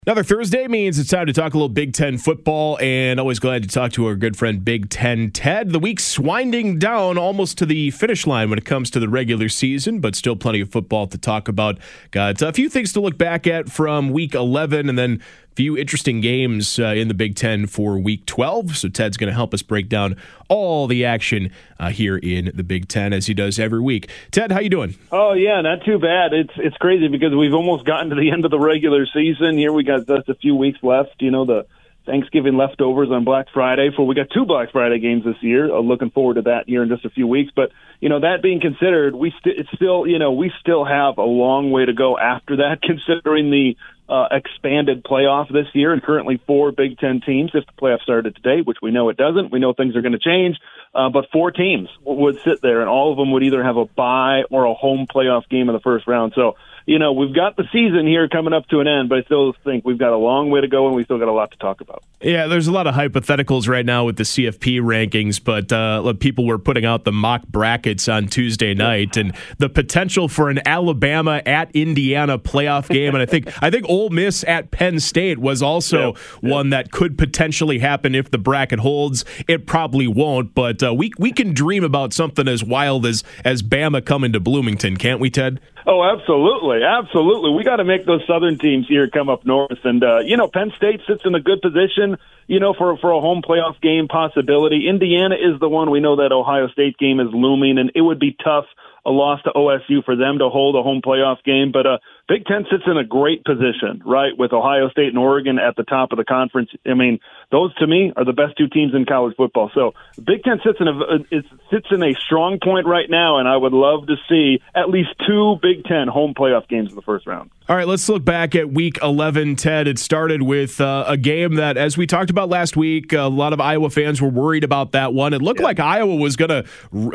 Another Thursday means it's time to talk a little Big Ten football, and always glad to talk to our good friend Big Ten Ted. The week's winding down almost to the finish line when it comes to the regular season, but still plenty of football to talk about. Got a few things to look back at from Week 11, and then a few interesting games in the Big Ten for Week 12. So Ted's going to help us break down all the action here in the Big Ten, as he does every week. Ted, how you doing? Oh, yeah, not too bad. It's crazy because we've almost gotten to the end of the regular season. Here we got just a few weeks left. You know, the Thanksgiving leftovers on Black Friday. We got two Black Friday games this year. Looking forward to that here in just a few weeks. But, you know, that being considered, we still have a long way to go after that, considering the expanded playoff this year, and currently 4 Big Ten teams, if the playoff started today, which we know it doesn't. We know things are going to change, but 4 teams would sit there, and all of them would either have a bye or a home playoff game in the first round. So, you know, we've got the season here coming up to an end, but I still think we've got a long way to go, and we still got a lot to talk about. Yeah, there's a lot of hypotheticals right now with the CFP rankings, but people were putting out the mock brackets on Tuesday night, and the potential for an Alabama at Indiana playoff game, and I think Ole Miss at Penn State was also one that could potentially happen if the bracket holds. It probably won't, but we can dream about something as wild as Bama coming to Bloomington, can't we, Ted? Oh, absolutely. Absolutely. We got to make those southern teams here come up north. And, Penn State sits in a good position, for a home playoff game possibility. Indiana is the one. We know that Ohio State game is looming, and it would be tough, a loss to OSU, for them to hold a home playoff game. But Big Ten sits in a great position, right, with Ohio State and Oregon at the top of the conference. I mean, those, to me, are the best 2 teams in college football. So Big Ten sits in a strong point right now, and I would love to see at least 2 Big Ten home playoff games in the first round. All right, let's look back at Week 11, Ted. It started with a game that, as we talked about last week, a lot of Iowa fans were worried about that one. It looked like Iowa was going to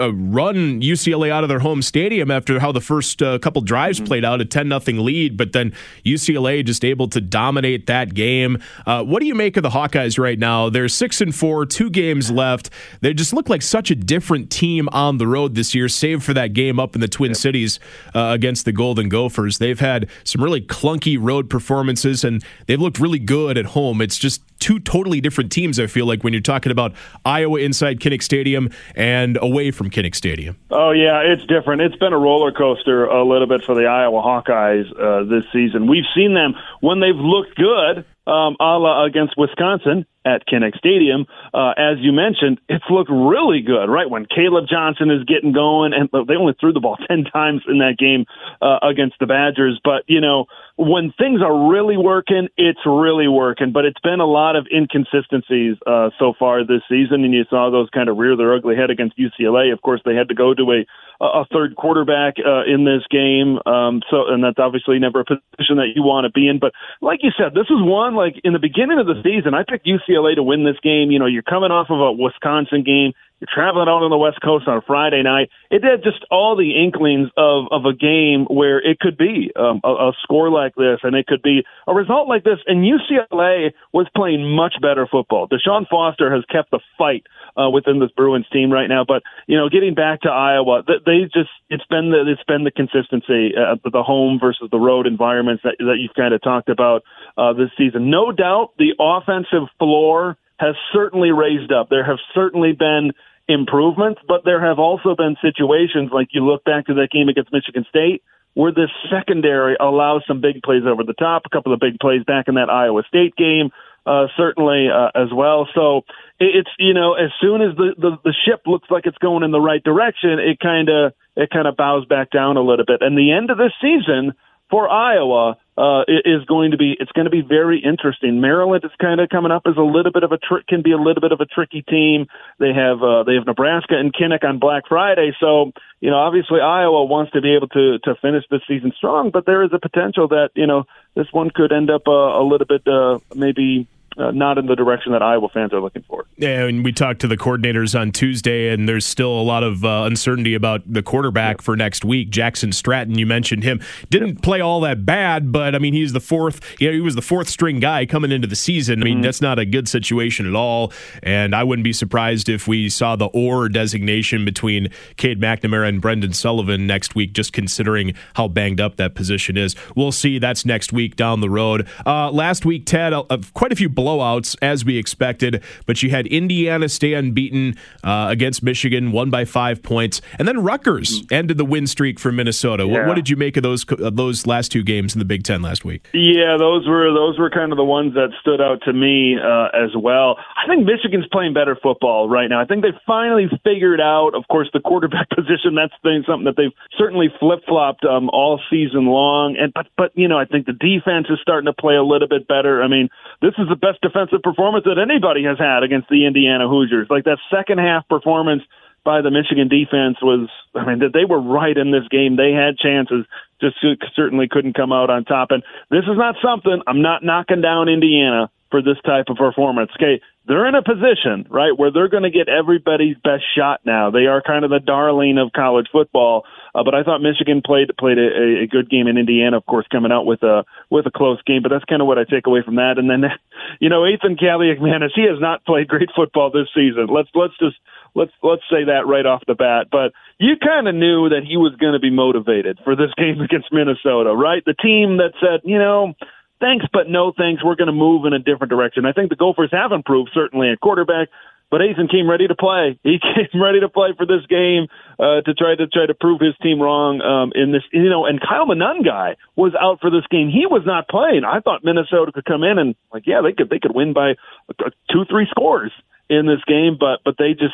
run UCLA out of their home stadium after how the first couple drives played out, a 10-0 lead, but then UCLA just able to dominate that game. What do you make of the Hawkeyes right now? They're 6-4, 2 games left. They just look like such a different team on the road this year, save for that game up in the Twin Cities against the Golden Gophers. They've had some really clunky road performances, and they've looked really good at home. It's just 2 totally different teams, I feel like, when you're talking about Iowa inside Kinnick Stadium and away from Kinnick Stadium. Oh, yeah, it's different. It's been a roller coaster a little bit for the Iowa Hawkeyes this season. We've seen them when they've looked good, a la against Wisconsin at Kinnick Stadium. As you mentioned, it's looked really good, right? When Caleb Johnson is getting going, and they only threw the ball 10 times in that game against the Badgers. But, when things are really working, it's really working. But it's been a lot of inconsistencies so far this season, and you saw those kind of rear their ugly head against UCLA. Of course, they had to go to a third quarterback in this game, and that's obviously never a position that you want to be in. But like you said, this is one, like in the beginning of the season, I picked UCLA to win this game. You're coming off of a Wisconsin game. You're traveling out on the West Coast on a Friday night. It had just all the inklings of a game where it could be a score like this, and it could be a result like this. And UCLA was playing much better football. Deshaun Foster has kept the fight within this Bruins team right now. But getting back to Iowa, it's been the consistency, the home versus the road environments that you've kind of talked about this season. No doubt, the offensive floor has certainly raised up. There have certainly been improvements, but there have also been situations, like you look back to that game against Michigan State, where the secondary allows some big plays over the top, a couple of big plays back in that Iowa State game, certainly as well. So it's, as soon as the ship looks like it's going in the right direction, it kind of bows back down a little bit. And the end of this season for Iowa is going to be very interesting. Maryland is kind of coming up as a little bit of a tricky team. They have Nebraska and Kinnick on Black Friday, so obviously Iowa wants to be able to finish this season strong, but there is a potential that this one could end up a little bit maybe not in the direction that Iowa fans are looking for. Yeah, and we talked to the coordinators on Tuesday, and there's still a lot of uncertainty about the quarterback for next week. Jackson Stratton, you mentioned him, didn't play all that bad, but I mean, he was the fourth string guy coming into the season. I mean, that's not a good situation at all, and I wouldn't be surprised if we saw the or designation between Cade McNamara and Brendan Sullivan next week, just considering how banged up that position is. We'll see. That's next week down the road. Last week, Ted, quite a few blowouts as we expected, but you had Indiana stay unbeaten against Michigan, won by 5 points, and then Rutgers ended the win streak for Minnesota. Yeah. What did you make of those last two games in the Big Ten last week? Yeah, those were kind of the ones that stood out to me as well. I think Michigan's playing better football right now. I think they finally figured out, of course, the quarterback position. That's something that they've certainly flip-flopped all season long. But I think the defense is starting to play a little bit better. I mean, this is the best defensive performance that anybody has had against the Indiana Hoosiers. Like, that second half performance by the Michigan defense was, I mean, that they were right in this game. They had chances, just certainly couldn't come out on top. And this is not something, I'm not knocking down Indiana for this type of performance. Okay, they're in a position, right, where they're going to get everybody's best shot now. They are kind of the darling of college football. But I thought Michigan played a good game in Indiana, of course, coming out with a close game. But that's kind of what I take away from that. And then, Ethan Kaliakmanis, he has not played great football this season. Let's say that right off the bat. But you kind of knew that he was going to be motivated for this game against Minnesota, right? The team that said, thanks, but no thanks. We're going to move in a different direction. I think the Gophers have improved, certainly at quarterback, but Ethan came ready to play. He came ready to play for this game to try to prove his team wrong in this. And Kyle Monangai was out for this game. He was not playing. I thought Minnesota could come in and they could win by 2-3 scores in this game, but they just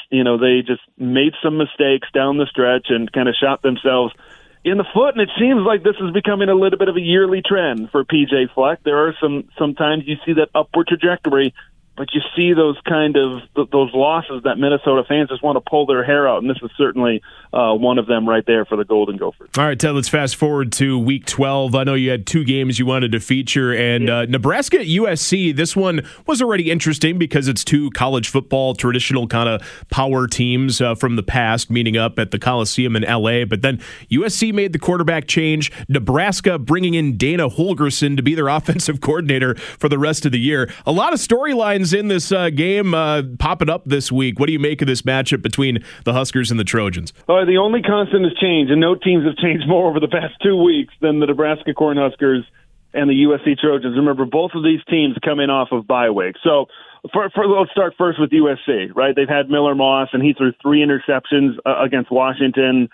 made some mistakes down the stretch and kind of shot themselves in the foot, and it seems like this is becoming a little bit of a yearly trend for PJ Fleck. There are sometimes you see that upward trajectory, but you see those those losses that Minnesota fans just want to pull their hair out, and this is certainly one of them right there for the Golden Gophers. All right, Ted, let's fast forward to Week 12. I know you had two games you wanted to feature, and Nebraska at USC, this one was already interesting because it's two college football traditional kind of power teams from the past meeting up at the Coliseum in L.A., but then USC made the quarterback change, Nebraska bringing in Dana Holgorsen to be their offensive coordinator for the rest of the year. A lot of storylines in this game popping up this week. What do you make of this matchup between the Huskers and the Trojans? The only constant is change, and no teams have changed more over the past 2 weeks than the Nebraska Cornhuskers and the USC Trojans. Remember, both of these teams coming off of bye week. So let's start first with USC, right? They've had Miller Moss, and he threw 3 interceptions against Washington.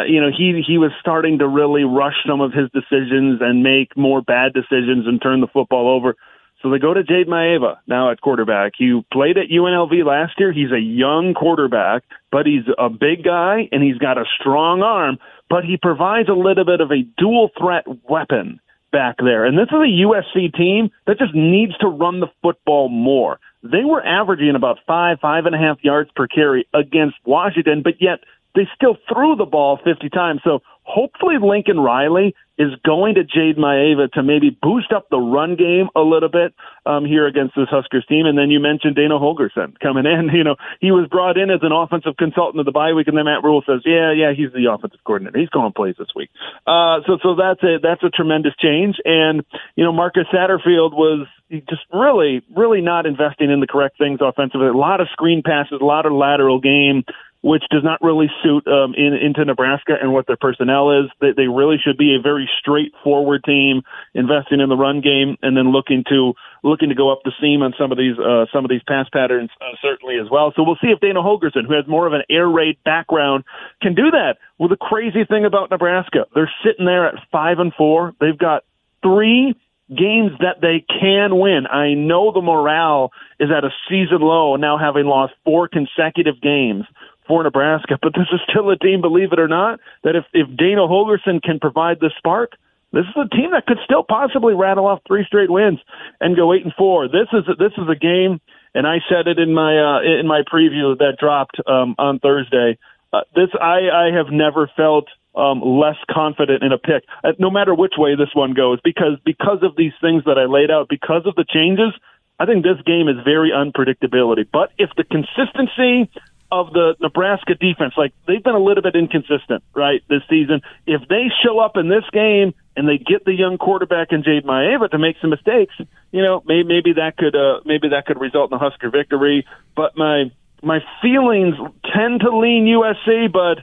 He was starting to really rush some of his decisions and make more bad decisions and turn the football over. So they go to Jade Maeva now at quarterback. He played at UNLV last year. He's a young quarterback, but he's a big guy, and he's got a strong arm, but he provides a little bit of a dual-threat weapon back there. And this is a USC team that just needs to run the football more. They were averaging about 5.5 yards per carry against Washington, but yet they still threw the ball 50 times. So hopefully Lincoln Riley is going to Jade Maeva to maybe boost up the run game a little bit here against this Huskers team. And then you mentioned Dana Holgorsen coming in. He was brought in as an offensive consultant of the bye week, and then Matt Rule says, yeah, he's the offensive coordinator. He's calling plays this week. So that's a tremendous change. And, Marcus Satterfield was just really, really not investing in the correct things offensively. A lot of screen passes, a lot of lateral game, which does not really suit into Nebraska and what their personnel is. They really should be a very straightforward team, investing in the run game and then looking to go up the seam on some of these pass patterns certainly as well. So we'll see if Dana Holgorsen, who has more of an air raid background, can do that. Well, the crazy thing about Nebraska, they're sitting there at 5-4. They've got 3 games that they can win. I know the morale is at a season low now, having lost 4 consecutive games for Nebraska, but this is still a team, believe it or not, that if Dana Holgorsen can provide the spark, this is a team that could still possibly rattle off 3 straight wins and go 8-4. This is a game, and I said it in my preview that dropped on Thursday. I have never felt less confident in a pick, no matter which way this one goes, because of these things that I laid out, because of the changes. I think this game is very unpredictability. But if the consistency of the Nebraska defense, like they've been a little bit inconsistent, right, this season. If they show up in this game and they get the young quarterback in Jade Maeva to make some mistakes, maybe that could result in a Husker victory. But my feelings tend to lean USC, but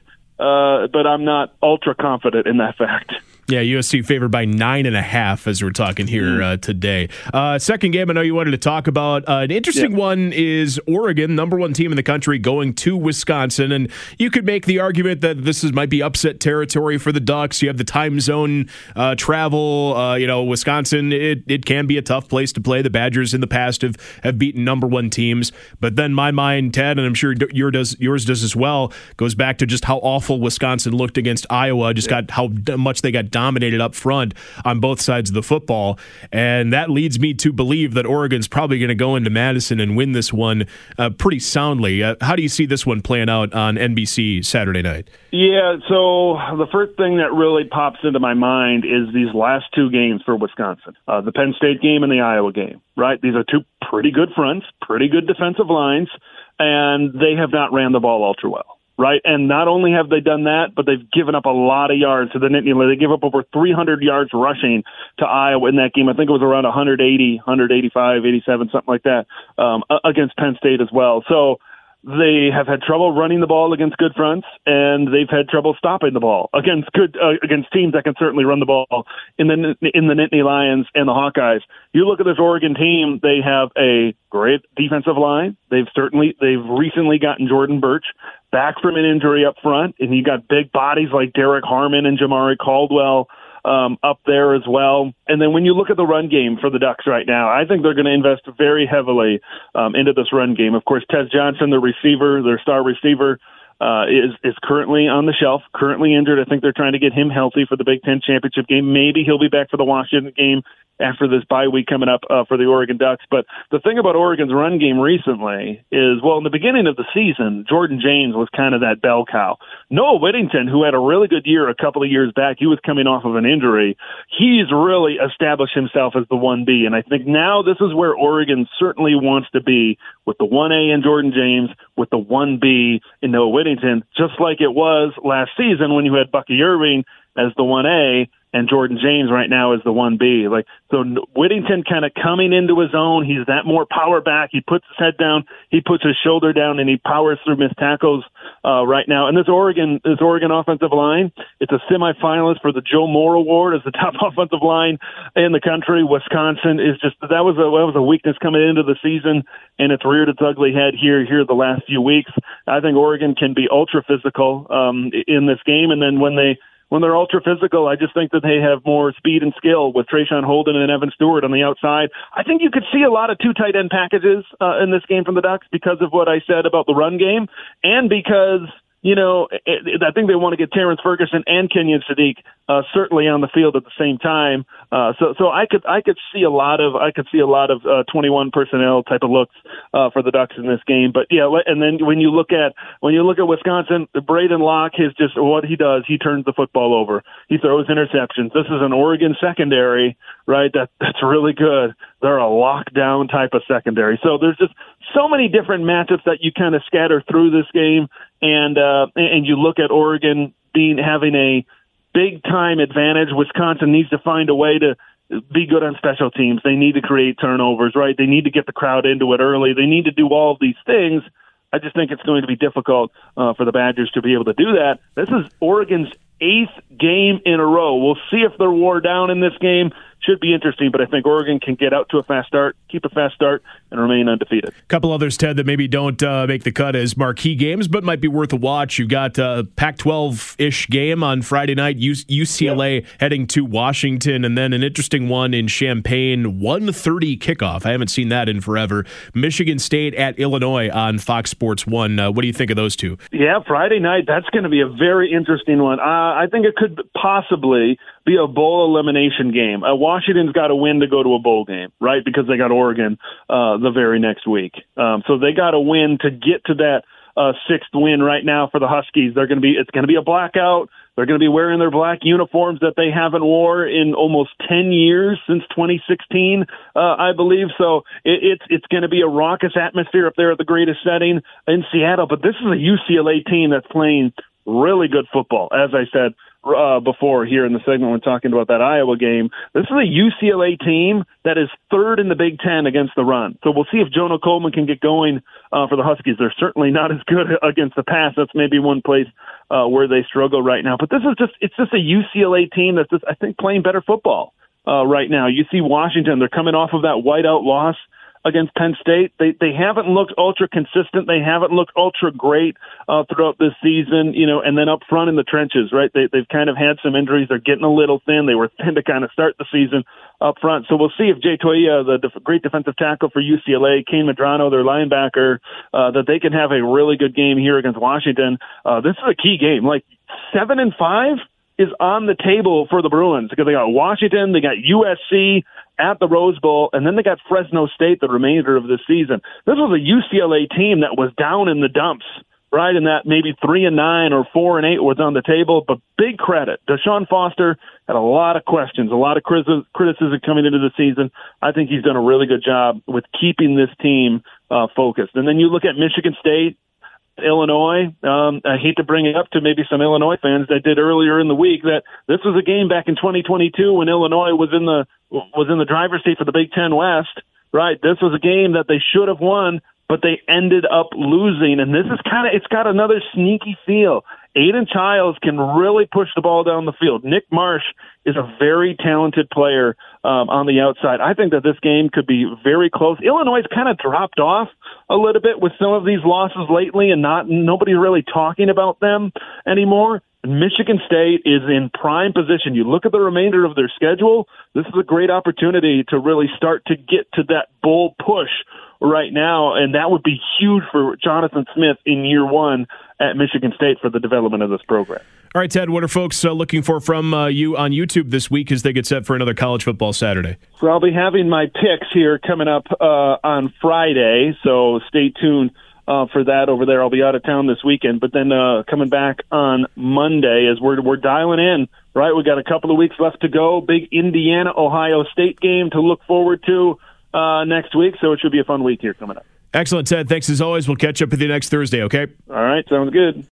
I'm not ultra confident in that fact. Yeah, USC favored by 9.5 as we're talking here today. Second game I know you wanted to talk about. An interesting one is Oregon, number one team in the country, going to Wisconsin. And you could make the argument that might be upset territory for the Ducks. You have the time zone travel. Wisconsin, it can be a tough place to play. The Badgers in the past have beaten number one teams. But then my mind, Ted, and I'm sure yours does as well, goes back to just how awful Wisconsin looked against Iowa. Got how much they got dominated up front on both sides of the football. And that leads me to believe that Oregon's probably going to go into Madison and win this one pretty soundly. How do you see this one playing out on NBC Saturday night? Yeah, so the first thing that really pops into my mind is these last two games for Wisconsin, the Penn State game and the Iowa game, right? These are two pretty good fronts, pretty good defensive lines, and they have not ran the ball ultra well. Right, and not only have they done that, but they've given up a lot of yards to the Nittany. They gave up over 300 yards rushing to Iowa in that game. I think it was around 180, 185, 87, something like that, against Penn State as well. So they have had trouble running the ball against good fronts, and they've had trouble stopping the ball against teams that can certainly run the ball in the Nittany Lions and the Hawkeyes. You look at this Oregon team; they have a great defensive line. They've recently gotten Jordan Burch back from an injury up front, and you got big bodies like Derek Harmon and Jamari Caldwell up there as well. And then when you look at the run game for the Ducks right now, I think they're going to invest very heavily into this run game. Of course, Tez Johnson, their star receiver, is currently on the shelf, currently injured. I think they're trying to get him healthy for the Big Ten championship game. Maybe he'll be back for the Washington game after this bye week coming up for the Oregon Ducks. But the thing about Oregon's run game recently is, well, in the beginning of the season, Jordan James was kind of that bell cow. Noah Whittington, who had a really good year a couple of years back, he was coming off of an injury. He's really established himself as the 1B, and I think now this is where Oregon certainly wants to be, with the 1A in Jordan James, with the 1B in Noah Whittington, just like it was last season when you had Bucky Irving as the 1A and Jordan James right now is the 1B. So Whittington kind of coming into his own. He's that more power back. He puts his head down, he puts his shoulder down, and he powers through missed tackles right now. And this Oregon offensive line, it's a semifinalist for the Joe Moore Award as the top offensive line in the country. Wisconsin is just that was a weakness coming into the season, and it's reared its ugly head here the last few weeks. I think Oregon can be ultra physical in this game, and then when they're ultra physical, I just think that they have more speed and skill with Trayshawn Holden and Evan Stewart on the outside. I think you could see a lot of two tight end packages in this game from the Ducks because of what I said about the run game, and because I think they want to get Terrence Ferguson and Kenyon Sadiq certainly on the field at the same time. So I could see a lot of 21 personnel type of looks for the Ducks in this game. But yeah, and then when you look at Wisconsin, Braden Locke is just what he does. He turns the football over. He throws interceptions. This is an Oregon secondary, right? That's really good. They're a lockdown type of secondary. So there's just so many different matchups that you kind of scatter through this game, and you look at Oregon having a big time advantage. Wisconsin needs to find a way to be good on special teams. They need to create turnovers, right? They need to get the crowd into it early. They need to do all of these things. I just think it's going to be difficult for the Badgers to be able to do that. This is Oregon's 8th game in a row. We'll see if they're wore down in this game. Should be interesting, but I think Oregon can get out to a fast start, keep a fast start, and remain undefeated. A couple others, Ted, that maybe don't make the cut as marquee games, but might be worth a watch. You've got a Pac-12-ish game on Friday night, UCLA heading to Washington, and then an interesting one in Champaign, 1:30 kickoff. I haven't seen that in forever. Michigan State at Illinois on Fox Sports 1. What do you think of those two? Yeah, Friday night, that's going to be a very interesting one. I think it could possibly be a bowl elimination game. Washington's got to win to go to a bowl game, right? Because they got Oregon the very next week. So they got to win to get to sixth win right now for the Huskies. It's going to be a blackout. They're going to be wearing their black uniforms that they haven't wore in almost 10 years since 2016, I believe. So it's going to be a raucous atmosphere up there at the greatest setting in Seattle. But this is a UCLA team that's playing really good football, as I said before here in the segment when talking about that Iowa game. This is a UCLA team that is third in the Big Ten against the run. So we'll see if Jonah Coleman can get going for the Huskies. They're certainly not as good against the pass. That's maybe one place where they struggle right now. But it's just a UCLA team that's just, I think, playing better football right now. You see Washington, they're coming off of that whiteout loss against Penn State. They haven't looked ultra consistent. They haven't looked ultra great throughout this season, and then up front in the trenches, right? They've kind of had some injuries. They're getting a little thin. They were thin to kind of start the season up front. So we'll see if Jay Toia, the great defensive tackle for UCLA, Kane Medrano, their linebacker, that they can have a really good game here against Washington. This is a key game. Like 7-5 is on the table for the Bruins because they got Washington, they got USC at the Rose Bowl, and then they got Fresno State the remainder of the season. This was a UCLA team that was down in the dumps, right? And that maybe 3-9 or 4-8 was on the table, but big credit. Deshaun Foster had a lot of questions, a lot of criticism coming into the season. I think he's done a really good job with keeping this team focused. And then you look at Michigan State, Illinois. I hate to bring it up to maybe some Illinois fans that did earlier in the week that this was a game back in 2022 when Illinois was in the driver's seat for the Big Ten West, right? This was a game that they should have won, but they ended up losing. And this is it's got another sneaky feel. Aiden Childs can really push the ball down the field. Nick Marsh is a very talented player on the outside. I think that this game could be very close. Illinois has kind of dropped off a little bit with some of these losses lately, and nobody's really talking about them anymore. Michigan State is in prime position. You look at the remainder of their schedule, this is a great opportunity to really start to get to that bowl push right now, and that would be huge for Jonathan Smith in year one at Michigan State for the development of this program. All right, Ted, what are folks looking for from you on YouTube this week as they get set for another college football Saturday? So I'll be having my picks here coming up on Friday, so stay tuned for that over there. I'll be out of town this weekend, but then coming back on Monday as we're dialing in, right? We got a couple of weeks left to go. Big Indiana-Ohio State game to look forward to next week, so it should be a fun week here coming up. Excellent, Ted. Thanks as always. We'll catch up with you next Thursday, okay? All right, sounds good.